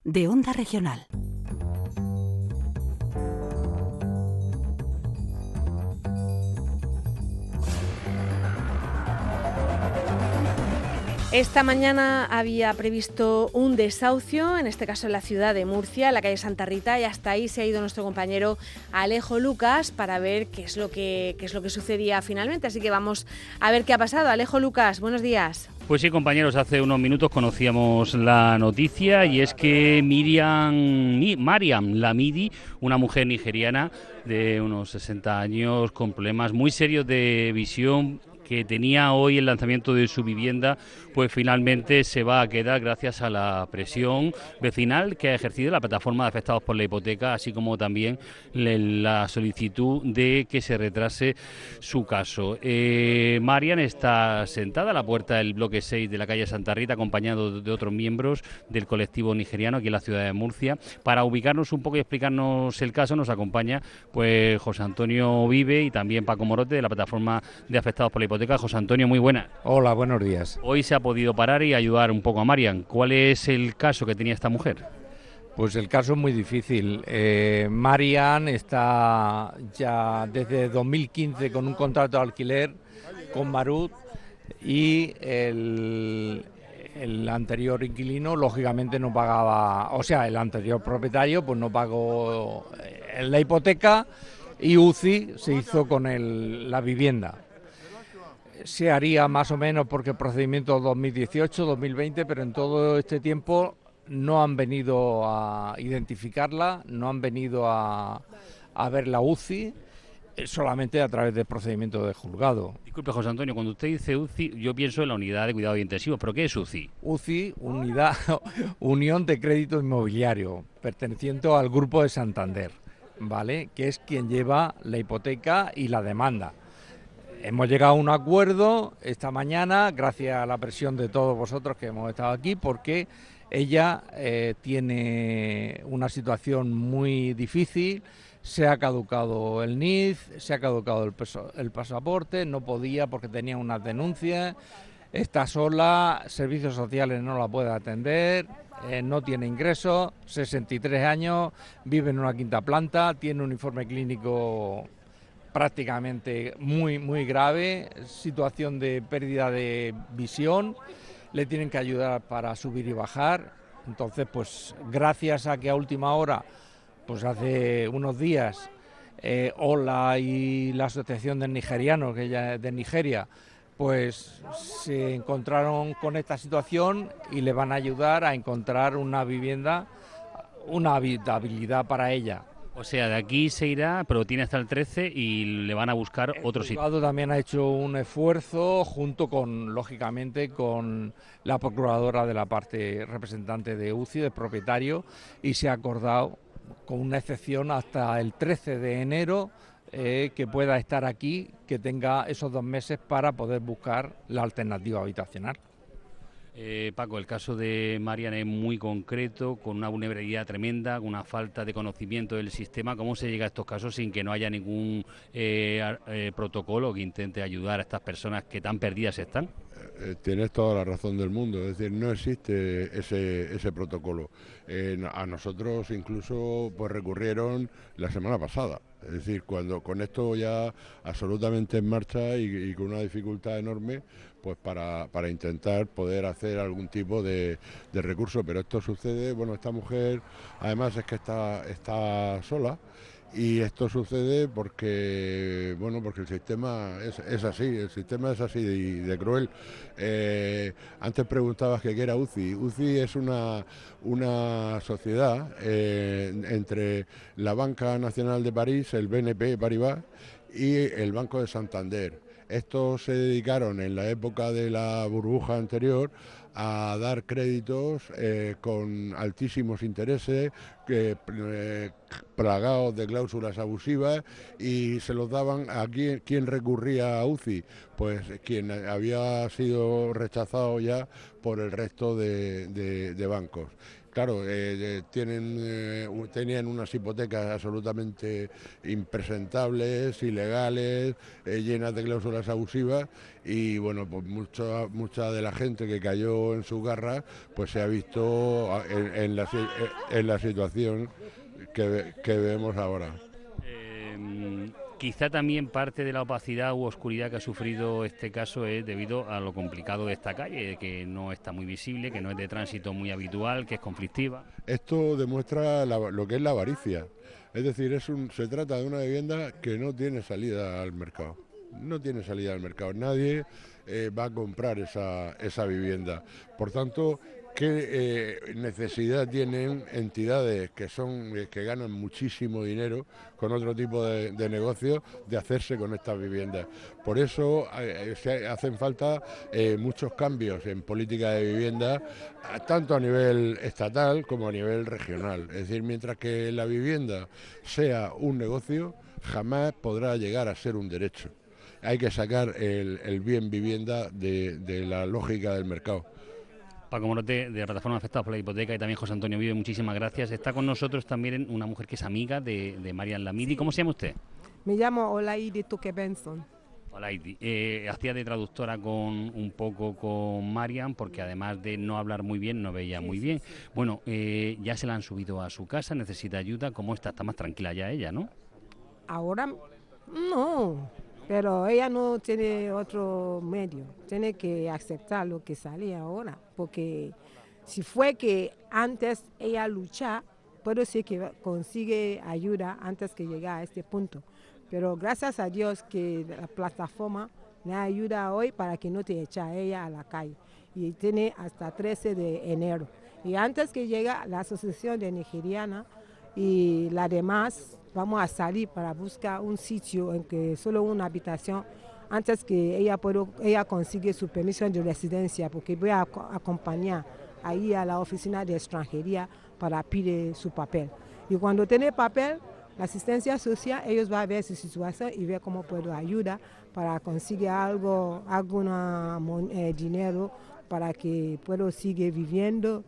de Onda Regional. Esta mañana había previsto un desahucio, en este caso en la ciudad de Murcia, en la calle Santa Rita, y hasta ahí se ha ido nuestro compañero Alejo Lucas para ver qué es lo que sucedía finalmente. Así que vamos a ver qué ha pasado. Alejo Lucas, buenos días. Pues sí, compañeros, hace unos minutos conocíamos la noticia y es que Mariam Lamidi, una mujer nigeriana de unos 60 años con problemas muy serios de visión, que tenía hoy el lanzamiento de su vivienda, pues finalmente se va a quedar gracias a la presión vecinal que ha ejercido la plataforma de afectados por la hipoteca, así como también la solicitud de que se retrase su caso. Marian está sentada a la puerta del bloque 6 de la calle Santa Rita, acompañado de otros miembros del colectivo nigeriano aquí en la ciudad de Murcia. Para ubicarnos un poco y explicarnos el caso nos acompaña pues José Antonio Vive y también Paco Morote de la plataforma de afectados por la hipoteca. José Antonio, muy buenas. Hola, buenos días. Hoy se ha podido parar y ayudar un poco a Marian. ¿Cuál es el caso que tenía esta mujer? Pues el caso es muy difícil. Marian está ya desde 2015 con un contrato de alquiler con Marut y el anterior inquilino lógicamente no pagaba, o sea, el anterior propietario pues no pagó la hipoteca y UCI se hizo con la vivienda. Se haría más o menos porque el procedimiento 2018, 2020, pero en todo este tiempo no han venido a identificarla, no han venido a ver la UCI, solamente a través del procedimiento de juzgado. Disculpe, José Antonio, cuando usted dice UCI, yo pienso en la unidad de cuidados intensivos, ¿pero qué es UCI? UCI, Unión de Crédito Inmobiliario, perteneciente al Grupo de Santander, ¿vale? Que es quien lleva la hipoteca y la demanda. Hemos llegado a un acuerdo esta mañana, gracias a la presión de todos vosotros que hemos estado aquí, porque ella tiene una situación muy difícil, se ha caducado el NIF, se ha caducado el pasaporte, no podía porque tenía unas denuncias, está sola, servicios sociales no la puede atender, no tiene ingresos, 63 años, vive en una quinta planta, tiene un informe clínico prácticamente muy grave, situación de pérdida de visión, le tienen que ayudar para subir y bajar. Entonces, pues gracias a que a última hora, pues hace unos días, Ola y la Asociación de Nigerianos, que ella es de Nigeria, pues se encontraron con esta situación y le van a ayudar a encontrar una vivienda, una habitabilidad para ella. O sea, de aquí se irá, pero tiene hasta el 13 y le van a buscar otro sitio. El juzgado también ha hecho un esfuerzo junto con, lógicamente, con la procuradora de la parte representante de UCI, del propietario, y se ha acordado con una excepción hasta el 13 de enero que pueda estar aquí, que tenga esos 2 meses para poder buscar la alternativa habitacional. Paco, el caso de Marian es muy concreto, con una vulnerabilidad tremenda, con una falta de conocimiento del sistema. ¿Cómo se llega a estos casos sin que no haya ningún protocolo que intente ayudar a estas personas que tan perdidas están? Tienes toda la razón del mundo, es decir, no existe ese protocolo. A nosotros incluso pues recurrieron la semana pasada, es decir, cuando con esto ya absolutamente en marcha y con una dificultad enorme, pues para intentar poder hacer algún tipo de recurso, pero esto sucede, bueno, esta mujer además es que está sola. Y esto sucede porque, bueno, porque el sistema es así, el sistema es así de cruel. Antes preguntabas que qué era UCI. UCI es una sociedad entre la Banca Nacional de París, el BNP Paribas, y el Banco de Santander. Estos se dedicaron en la época de la burbuja anterior a dar créditos con altísimos intereses, plagados de cláusulas abusivas, y se los daban a quien recurría a UCI, pues quien había sido rechazado ya por el resto de bancos. Claro, tenían unas hipotecas absolutamente impresentables, ilegales, llenas de cláusulas abusivas y bueno, pues mucha de la gente que cayó en sus garras pues se ha visto en la situación que vemos ahora. Quizá también parte de la opacidad u oscuridad que ha sufrido este caso es debido a lo complicado de esta calle, que no está muy visible, que no es de tránsito muy habitual, que es conflictiva. Esto demuestra lo que es la avaricia. Es decir, se trata de una vivienda que no tiene salida al mercado. No tiene salida al mercado. Nadie va a comprar esa vivienda. Por tanto, ¿qué necesidad tienen entidades que ganan muchísimo dinero con otro tipo de negocios de hacerse con estas viviendas? Por eso hacen falta muchos cambios en política de vivienda, tanto a nivel estatal como a nivel regional. Es decir, mientras que la vivienda sea un negocio, jamás podrá llegar a ser un derecho. Hay que sacar el bien vivienda de la lógica del mercado. Paco Morote, de Plataforma Afectados por la Hipoteca, y también José Antonio Vive, muchísimas gracias. Está con nosotros también una mujer que es amiga de Mariam Lamidi. ¿Cómo se llama usted? Me llamo Olaide Toque Benson. Olaide. Hacía de traductora un poco con Mariam, porque además de no hablar muy bien, no veía muy bien. Bueno, ya se la han subido a su casa, necesita ayuda. ¿Cómo está? Está más tranquila ya ella, ¿no? Ahora no, pero ella no tiene otro medio, tiene que aceptar lo que sale ahora, porque si fue que antes ella lucha, puede ser que consigue ayuda antes que llegar a este punto, pero gracias a Dios que la plataforma le ayuda hoy para que no te eche a ella a la calle, y tiene hasta 13 de enero, y antes que llegue la asociación de nigeriana y la demás, vamos a salir para buscar un sitio en que solo una habitación antes que ella consigue su permiso de residencia, porque voy a acompañar ahí a la oficina de extranjería para pedir su papel. Y cuando tiene papel, la asistencia social, ellos van a ver su situación y ver cómo puedo ayudar para conseguir dinero para que pueda seguir viviendo,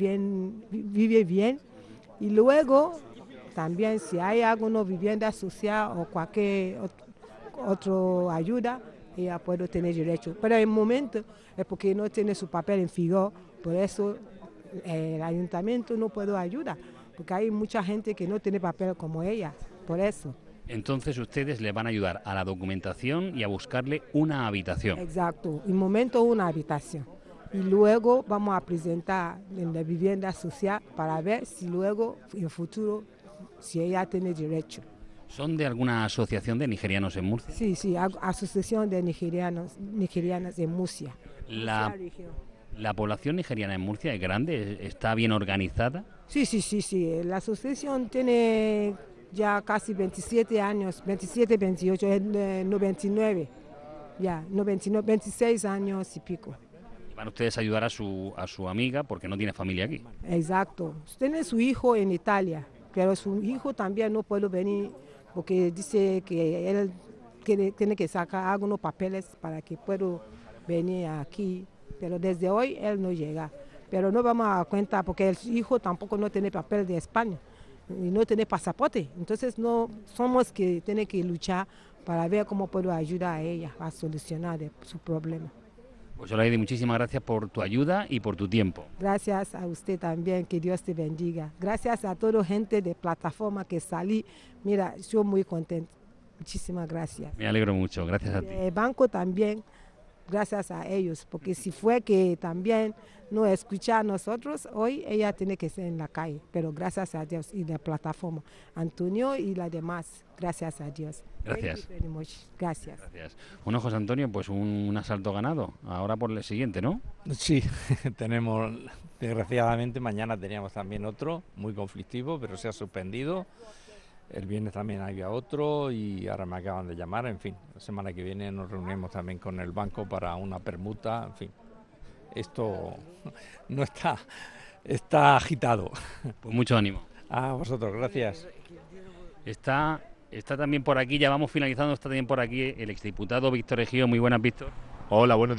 vive bien. Y luego también si hay alguna vivienda social o cualquier otra ayuda, ella puede tener derecho. Pero en el momento es porque no tiene su papel en vigor, por eso el ayuntamiento no puede ayudar, porque hay mucha gente que no tiene papel como ella, por eso. Entonces ustedes le van a ayudar a la documentación y a buscarle una habitación. Exacto, en el momento una habitación. Y luego vamos a presentar en la vivienda social para ver si luego en el futuro si ella tiene derecho. ¿Son de alguna asociación de nigerianos en Murcia? Sí, asociación de nigerianas en Murcia. ¿La población nigeriana en Murcia es grande? ¿Está bien organizada? Sí. La asociación tiene ya casi 27 años, 27, 28, 99, ya, 99, 26 años y pico. Van ustedes a ayudar a su amiga porque no tiene familia aquí. Exacto. Tiene su hijo en Italia, pero su hijo también no puede venir porque dice que él tiene que sacar algunos papeles para que pueda venir aquí, pero desde hoy él no llega. Pero no vamos a dar cuenta porque el hijo tampoco no tiene papel de España y no tiene pasaporte. Entonces no somos que tiene que luchar para ver cómo puedo ayudar a ella a solucionar su problema. Pues Olaide, muchísimas gracias por tu ayuda y por tu tiempo. Gracias a usted también, que Dios te bendiga. Gracias a toda gente de plataforma que salí. Mira, estoy muy contento. Muchísimas gracias. Me alegro mucho, gracias a ti. El banco también, gracias a ellos, porque si fue que también no escucha a nosotros, hoy ella tiene que ser en la calle, pero gracias a Dios y la plataforma, Antonio y la demás, gracias a Dios. Gracias. Gracias. Bueno, José Antonio, pues un asalto ganado. Ahora por el siguiente, ¿no? Sí, tenemos, desgraciadamente, mañana teníamos también otro, muy conflictivo, pero se ha suspendido. El viernes también había otro y ahora me acaban de llamar, en fin. La semana que viene nos reunimos también con el banco para una permuta, en fin. Esto no está agitado. Pues mucho ánimo. A vosotros, gracias. Está también por aquí, ya vamos finalizando, está también por aquí el exdiputado Víctor Ejío. Muy buenas, Víctor. Hola, buenos días.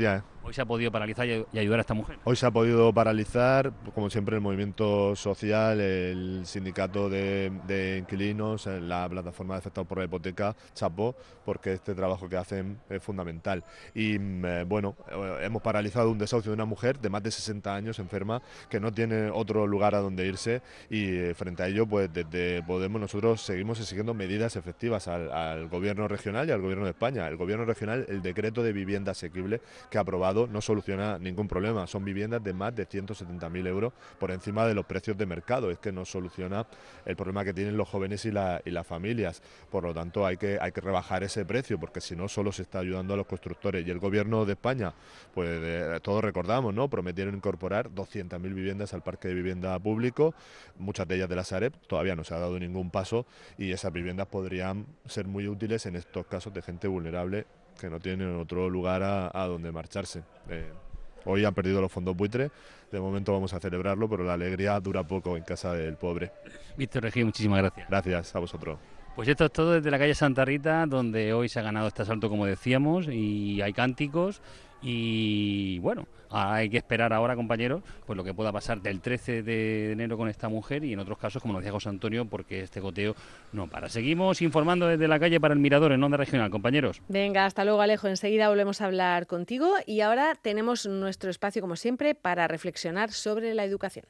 Hoy se ha podido paralizar y ayudar a esta mujer. Hoy se ha podido paralizar, como siempre, el movimiento social, el sindicato de inquilinos, la plataforma de afectados por la hipoteca, chapó, porque este trabajo que hacen es fundamental. Y bueno, hemos paralizado un desahucio de una mujer de más de 60 años enferma que no tiene otro lugar a donde irse, y frente a ello, pues desde Podemos nosotros seguimos exigiendo medidas efectivas al gobierno regional y al gobierno de España. El gobierno regional, el decreto de vivienda asequible que ha aprobado, no soluciona ningún problema. Son viviendas de más de 170.000 euros por encima de los precios de mercado. Es que no soluciona el problema que tienen los jóvenes y las familias. Por lo tanto, hay que rebajar ese precio, porque si no, solo se está ayudando a los constructores. Y el gobierno de España, pues todos recordamos, ¿no? Prometieron incorporar 200.000 viviendas al parque de vivienda público, muchas de ellas de la Sareb. Todavía no se ha dado ningún paso, y esas viviendas podrían ser muy útiles en estos casos de gente vulnerable que no tienen otro lugar a donde marcharse. Hoy han perdido los fondos buitres, de momento vamos a celebrarlo, pero la alegría dura poco en casa del pobre. Víctor Regí, muchísimas gracias. Gracias a vosotros. Pues esto es todo desde la calle Santa Rita, donde hoy se ha ganado este asalto, como decíamos, y hay cánticos. Y bueno, hay que esperar ahora, compañeros, pues lo que pueda pasar del 13 de enero con esta mujer, y en otros casos, como nos decía José Antonio, porque este goteo no para. Seguimos informando desde la calle para el Mirador en Onda Regional, compañeros. Venga, hasta luego, Alejo. Enseguida volvemos a hablar contigo, y ahora tenemos nuestro espacio, como siempre, para reflexionar sobre la educación.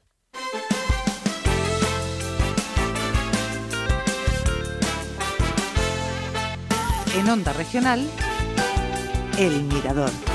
En Onda Regional, El Mirador.